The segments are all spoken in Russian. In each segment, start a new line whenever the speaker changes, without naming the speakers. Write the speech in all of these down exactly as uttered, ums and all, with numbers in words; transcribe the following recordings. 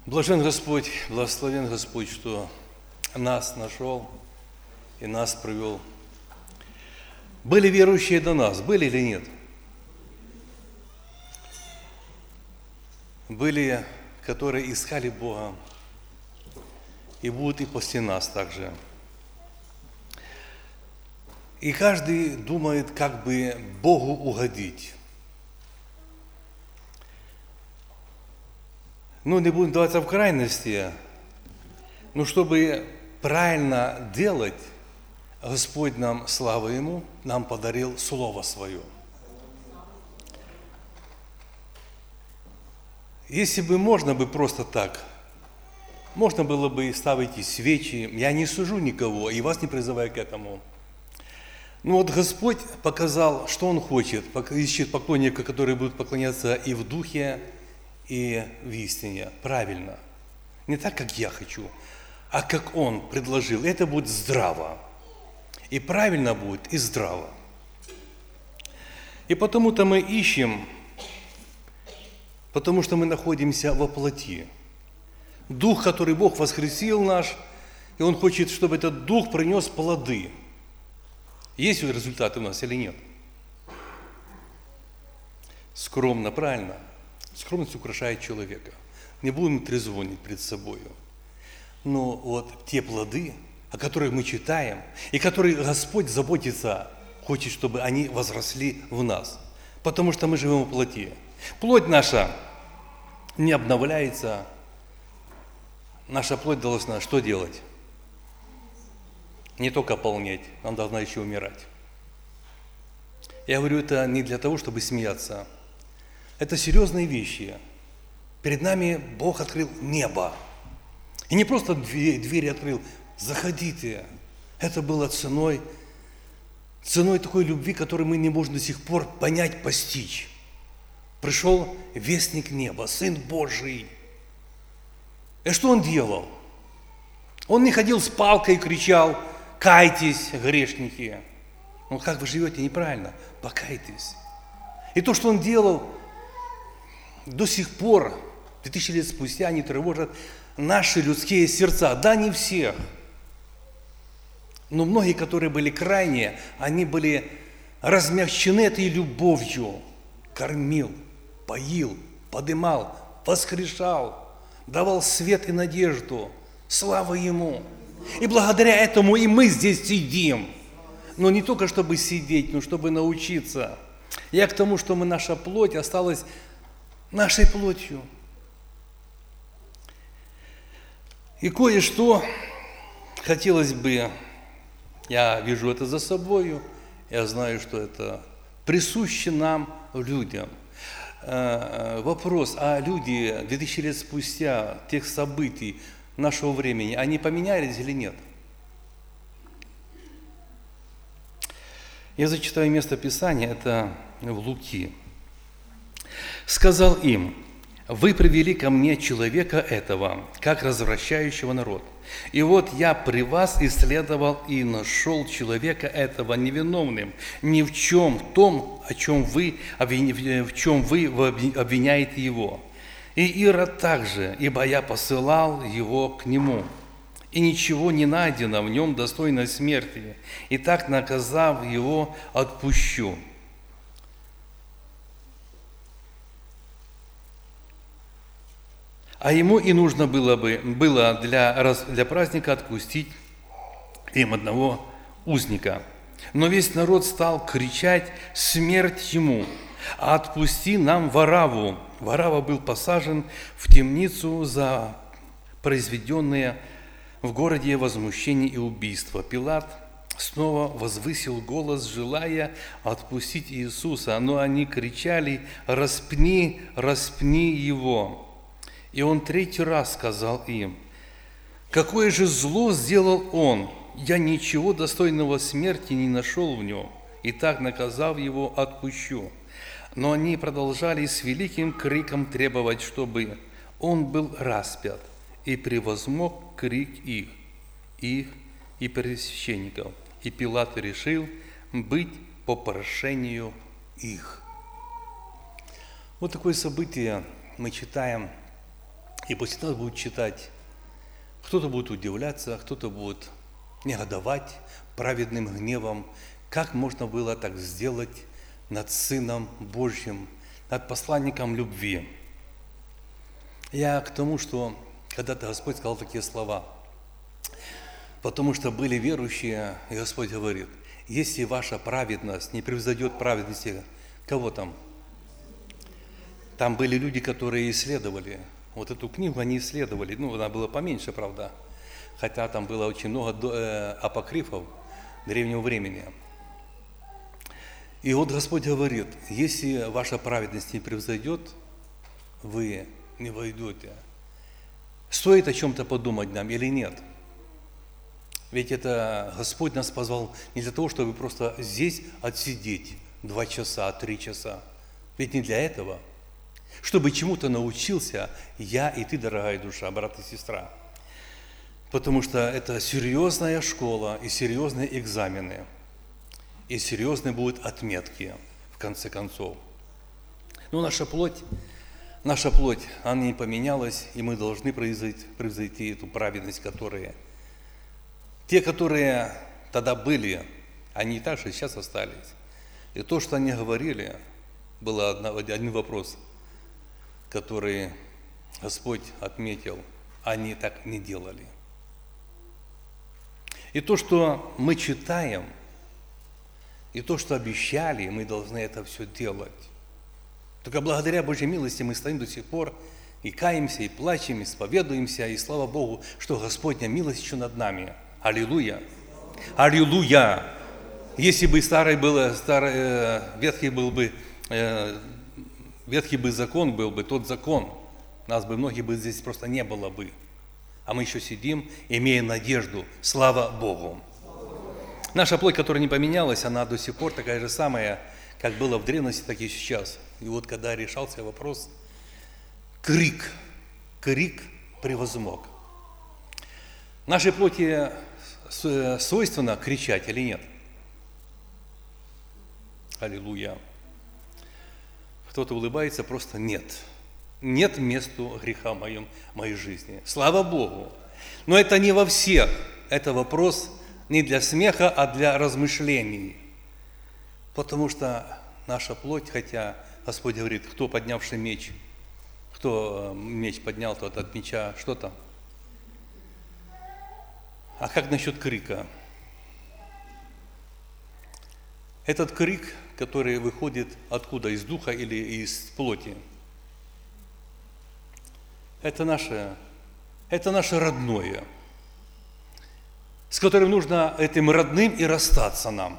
Блажен Господь, благословен Господь, что нас нашел и нас привел. Были верующие до нас, были или нет? Были, которые искали Бога, и будут и после нас также. И каждый думает, как бы Богу угодить. Ну, не будем даваться в крайности, но чтобы правильно делать, Господь нам, слава Ему, нам подарил Слово Свое. Если бы можно бы просто так, можно было бы ставить и свечи, я не сужу никого и вас не призываю к этому. Но вот Господь показал, что Он хочет, ищет поклонника, которые будут поклоняться и в духе, и в истине, правильно. Не так, как я хочу, а как Он предложил. Это будет здраво. И правильно будет, и здраво. И потому-то мы ищем, потому что мы находимся во плоти. Дух, который Бог воскресил наш, и Он хочет, чтобы этот Дух принес плоды. Есть результаты у нас или нет? Скромно, правильно? Скромность украшает человека. Не будем трезвонить перед собою. Но вот те плоды, о которых мы читаем, и которые Господь заботится, хочет, чтобы они возросли в нас. Потому что мы живем в плоти. Плоть наша не обновляется. Наша плоть должна что делать? Не только полнеть, она должна еще умирать. Я говорю это не для того, чтобы смеяться. Это серьезные вещи. Перед нами Бог открыл небо. И не просто двери, двери открыл. Заходите. Это было ценой, ценой такой любви, которую мы не можем до сих пор понять, постичь. Пришел вестник неба, Сын Божий. И что Он делал? Он не ходил с палкой и кричал: «Кайтесь, грешники!» Ну, как вы живете неправильно? Покайтесь. И то, что Он делал, до сих пор, две тысячи лет спустя, они тревожат наши людские сердца. Да, не всех. Но многие, которые были крайние, они были размягчены этой любовью. Кормил, поил, подымал, воскрешал, давал свет и надежду. Слава Ему! И благодаря этому и мы здесь сидим. Но не только чтобы сидеть, но чтобы научиться. Я к тому, что мы, наша плоть осталась нашей плотью. И кое-что хотелось бы, я вижу это за собою, я знаю, что это присуще нам, людям. Вопрос, а люди две тысячи лет спустя, тех событий нашего времени, они поменялись или нет? Я зачитаю место Писания, это в Луки. «Сказал им: вы привели ко мне человека этого, как развращающего народ. И вот я при вас исследовал и нашел человека этого невиновным ни в чем в том, о чем вы, в чем вы обвиняете его. И Ирод также, ибо я посылал его к нему. И ничего не найдено в нем достойной смерти. И так, наказав его, отпущу». А ему и нужно было бы было для, для праздника отпустить им одного узника. Но весь народ стал кричать: «Смерть ему! А отпусти нам Варавву!» Варавва был посажен в темницу за произведенные в городе возмущение и убийство. Пилат снова возвысил голос, желая отпустить Иисуса, но они кричали: «Распни, распни его!» И он третий раз сказал им: «Какое же зло сделал он? Я ничего достойного смерти не нашел в нем, и так, наказав его, отпущу». Но они продолжали с великим криком требовать, чтобы он был распят, и превозмог крик их, их и первосвященников. И Пилат решил быть по прошению их. Вот такое событие мы читаем И после нас будут читать. Кто-то будет удивляться, кто-то будет негодовать праведным гневом. Как можно было так сделать над Сыном Божьим, над посланником любви? Я к тому, что когда-то Господь сказал такие слова. Потому что были верующие, и Господь говорит, если ваша праведность не превзойдет праведности, кого там? Там были люди, которые исследовали. Вот эту книгу они исследовали. Ну, она была поменьше, правда. Хотя там было очень много э, апокрифов древнего времени. И вот Господь говорит, если ваша праведность не превзойдет, вы не войдете. Стоит о чем-то подумать нам или нет? Ведь это Господь нас позвал не для того, чтобы просто здесь отсидеть два часа, три часа. Ведь не для этого. Чтобы чему-то научился я и ты, дорогая душа, брат и сестра. Потому что это серьезная школа и серьезные экзамены. И серьезные будут отметки, в конце концов. Но наша плоть, наша плоть, она не поменялась, и мы должны превзойти, превзойти эту праведность, которая... Те, которые тогда были, они и так же сейчас остались. И то, что они говорили, был один вопрос, который Господь отметил, они так не делали. И то, что мы читаем, и то, что обещали, мы должны это все делать. Только благодаря Божьей милости мы стоим до сих пор и каемся, и плачем, и исповедуемся, и слава Богу, что Господня милость еще над нами. Аллилуйя! Аллилуйя! Если бы старый был, старый, э, ветхий был бы, э, ветхий бы закон был бы, тот закон, нас бы многих бы здесь просто не было бы. А мы еще сидим, имея надежду. Слава Богу! Наша плоть, которая не поменялась, она до сих пор такая же самая, как было в древности, так и сейчас. И вот когда решался вопрос, крик, крик превозмог. Нашей плоти свойственно кричать или нет? Аллилуйя. Кто-то улыбается, просто нет. Нет месту греха в моем, в моей жизни. Слава Богу. Но это не во всех. Это вопрос не для смеха, а для размышлений. Потому что наша плоть, хотя Господь говорит, кто поднявший меч, кто меч поднял, тот от меча что-то. А как насчет крика? Этот крик, который выходит откуда? Из духа или из плоти? Это наше, это наше родное, с которым нужно этим родным и расстаться нам.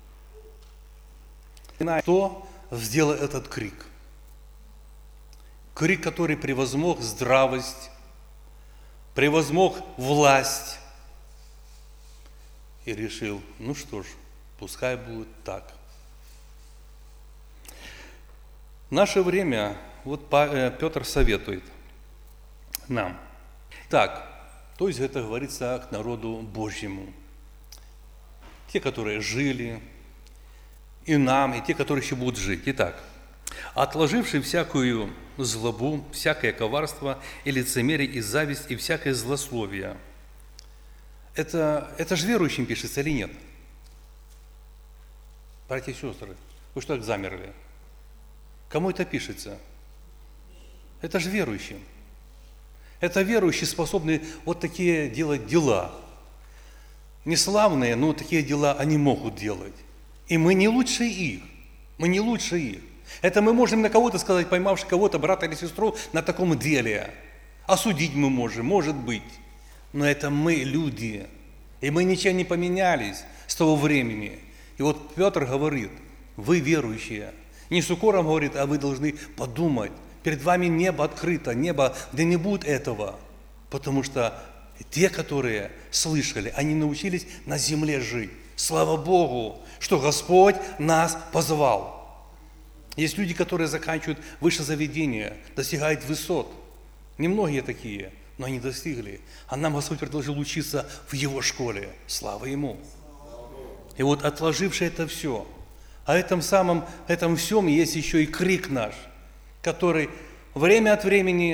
Кто сделал этот крик? Крик, который превозмог здравость, превозмог власть и решил, ну что ж, пускай будет так. В наше время, вот Петр советует нам. Так, то есть это говорится к народу Божьему. Те, которые жили, и нам, и те, которые еще будут жить. Итак, отложивший всякую злобу, всякое коварство и лицемерие, и зависть, и всякое злословие. Это, это же верующим пишется или нет? Братья и сестры, вы что так замерли? Кому это пишется? Это же верующим. Это верующие способны вот такие делать дела. Не славные, но такие дела они могут делать. И мы не лучше их. Мы не лучше их. Это мы можем на кого-то сказать, поймавши кого-то, брата или сестру, на таком деле. Осудить мы можем, может быть. Но это мы люди. И мы ничем не поменялись с того времени. И вот Петр говорит, вы верующие. Не с укором говорит, а вы должны подумать. Перед вами небо открыто, небо, где не будет этого. Потому что те, которые слышали, они научились на земле жить. Слава Богу, что Господь нас позвал. Есть люди, которые заканчивают высшее заведение, достигают высот. Немногие такие, но они достигли. А нам Господь предложил учиться в Его школе. Слава Ему. И вот отложивши это все, а этом самом, этом всем есть еще и крик наш, который время от времени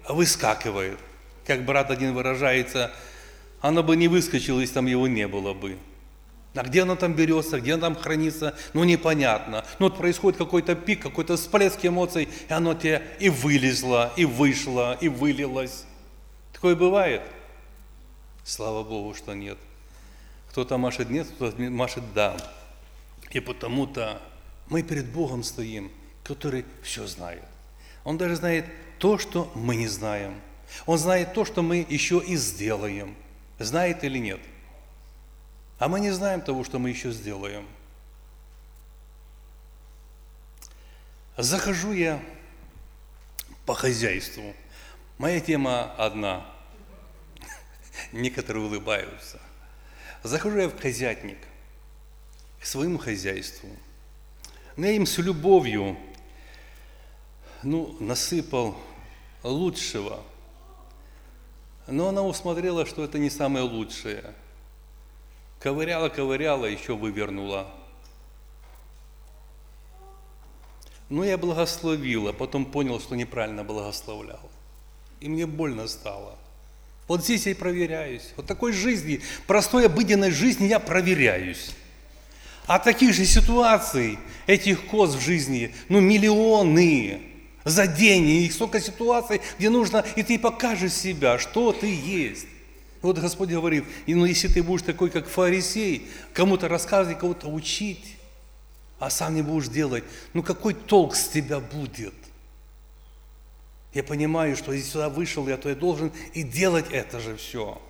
выскакивает. Как брат один выражается, оно бы не выскочило, если там его не было бы. А где оно там берется, где оно там хранится, ну непонятно. Ну вот происходит какой-то пик, какой-то всплеск эмоций, и оно тебе и вылезло, и вышло, и вылилось. Такое бывает? Слава Богу, что нет. Кто-то машет нет, кто-то машет да. И потому-то мы перед Богом стоим, который все знает. Он даже знает то, что мы не знаем. Он знает то, что мы еще и сделаем. Знает или нет? А мы не знаем того, что мы еще сделаем. Захожу я по хозяйству. Моя тема одна. Некоторые улыбаются. Захожу я в козятник, к своему хозяйству. Но я им с любовью, ну, насыпал лучшего. Но она усмотрела, что это не самое лучшее. Ковыряла, ковыряла, еще вывернула. Но я благословил, а потом понял, что неправильно благословлял. И мне больно стало. Вот здесь я и проверяюсь. Вот такой жизни, простой обыденной жизни я проверяюсь. А таких же ситуаций, этих коз в жизни, ну миллионы за день. И столько ситуаций, где нужно, и ты покажешь себя, что ты есть. Вот Господь говорит, и, ну если ты будешь такой, как фарисей, кому-то рассказывать, кого-то учить, а сам не будешь делать, ну какой толк с тебя будет? Я понимаю, что если сюда вышел я, то я должен и делать это же все.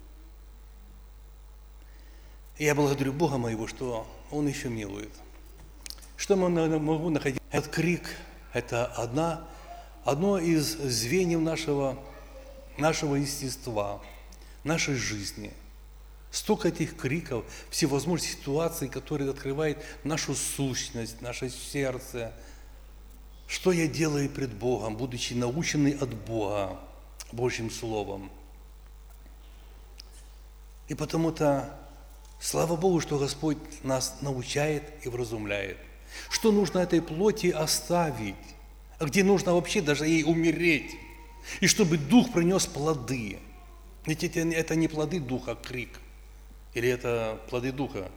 И я благодарю Бога моего, что Он еще милует. Что я могу находить? Этот крик – это одна, одно из звеньев нашего, нашего естества, нашей жизни. Столько этих криков, всевозможных ситуаций, которые открывают нашу сущность, наше сердце. Что я делаю пред Богом, будучи наученный от Бога Божьим Словом. И потому-то, слава Богу, что Господь нас научает и вразумляет. Что нужно этой плоти оставить, а где нужно вообще даже ей умереть. И чтобы Дух принес плоды. Ведь это, это не плоды Духа, крик. Или это плоды Духа?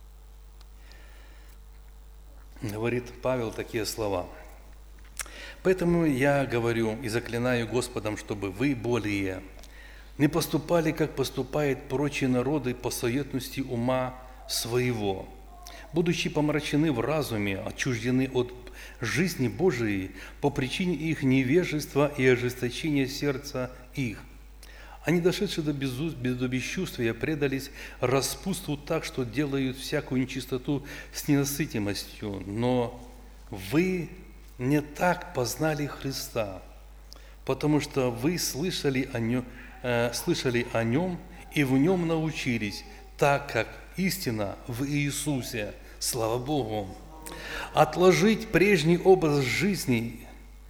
Говорит Павел такие слова. Поэтому я говорю и заклинаю Господом, чтобы вы более не поступали, как поступают прочие народы по суетности ума своего, будучи помрачены в разуме, отчуждены от жизни Божией по причине их невежества и ожесточения сердца их. Они, дошедшие до, безу... до бесчувствия, предались распутству так, что делают всякую нечистоту с ненасытимостью. Но вы не так познали Христа, потому что вы слышали о нем, э, слышали о нем и в нем научились, так как истина в Иисусе. Слава Богу! Отложить прежний образ жизни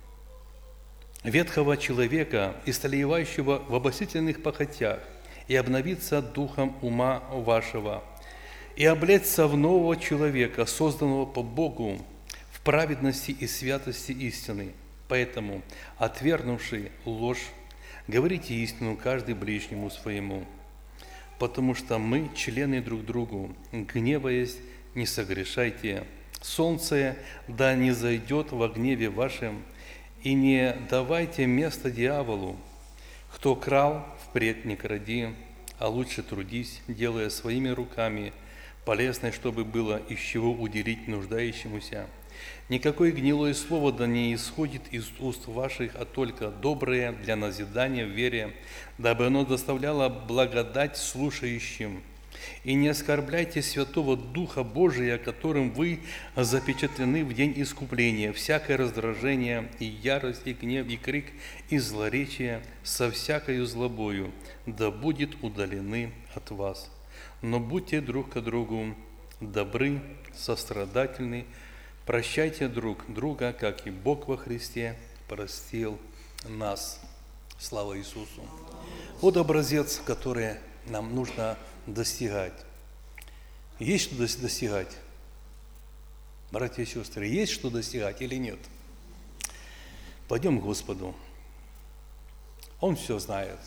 ветхого человека, истлевающего в обольстительных похотях, и обновиться духом ума вашего, и облечься в нового человека, созданного по Богу, в праведности и святости истины. Поэтому, отвергнувший ложь, говорите истину каждый ближнему своему, потому что мы члены друг другу, гневаясь, не согрешайте. Солнце да не зайдет во гневе вашем, и не давайте место дьяволу. Кто крал, впредь не кради, а лучше трудись, делая своими руками полезное, чтобы было из чего уделить нуждающемуся. Никакое гнилое слово да не исходит из уст ваших, а только доброе для назидания в вере, дабы оно доставляло благодать слушающим. И не оскорбляйте Святого Духа Божия, которым вы запечатлены в день искупления, всякое раздражение и ярость, и гнев, и крик, и злоречие со всякою злобою, да будет удалены от вас. Но будьте друг к другу добры, сострадательны, прощайте друг друга, как и Бог во Христе простил нас. Слава Иисусу! Вот образец, который нам нужно достигать. Есть что достигать? Братья и сестры, есть что достигать или нет? Пойдем к Господу. Он все знает.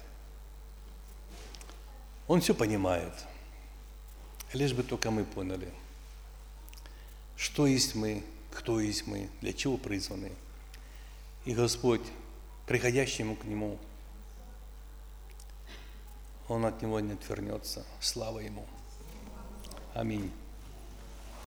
Он все понимает. Лишь бы только мы поняли, что есть мы, кто есть мы, для чего призваны. И Господь, приходящему к Нему, Он от Него не отвернется. Слава Ему. Аминь.